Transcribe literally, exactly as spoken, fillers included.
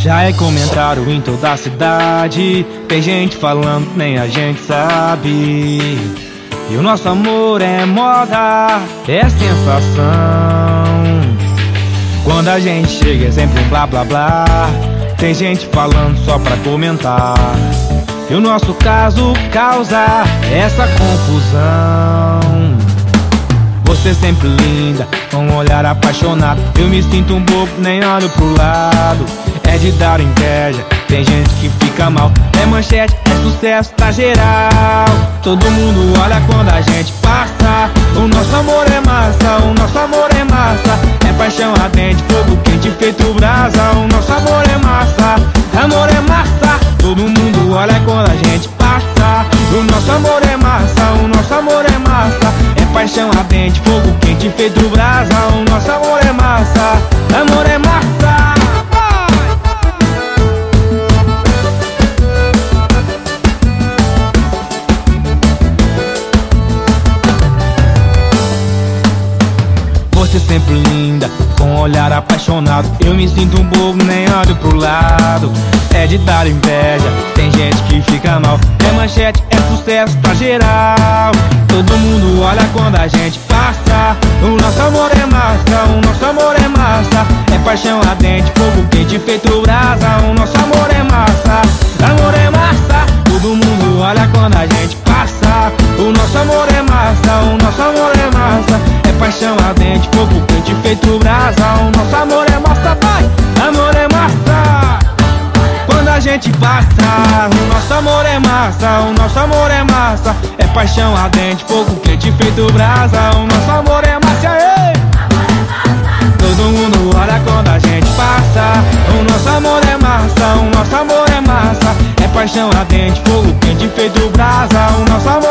Já é comentário em toda a cidade, tem gente falando que nem a gente sabe. E o nosso amor é moda, é sensação. Quando a gente chega é sempre um blá blá blá. Tem gente falando só pra comentar. E o nosso caso causa essa confusão. Você sempre linda, com um olhar apaixonado. Eu me sinto um bobo, nem olho pro lado. É de dar inveja, tem gente que fica mal. É manchete, é sucesso, tá geral. Todo mundo olha quando a gente passa. O nosso amor é massa, o nosso amor é massa. É paixão ardente, fogo quente feito brasa. O nosso amor é massa, amor é massa. Todo mundo olha quando a gente passa. O nosso amor é massa, o nosso amor é massa. É paixão ardente, fogo quente feito brasa. O nosso amor é massa, amor é massa. Você sempre linda, com um olhar apaixonado. Eu me sinto um bobo, nem olho pro lado. É de dar inveja, tem gente que fica mal. É manchete, é sucesso, tá geral. Todo mundo olha quando a gente passa. O nosso amor é massa, o nosso amor é massa. É paixão ardente, fogo quente feito brasa. O nosso amor é massa, amor é massa. Todo mundo olha quando a gente passa. O nosso amor é massa, o nosso amor é massa. É paixão ardente, fogo quente feito brasa. O nosso amor é massa, vai, amor é massa. Quando a gente passa, o nosso amor é massa, o nosso amor é massa. É paixão ardente, fogo quente feito brasa. O nosso amor é massa, ei! Todo mundo olha quando a gente passa. O nosso amor é massa, o nosso amor é massa. É paixão ardente, fogo quente feito brasa. O nosso amor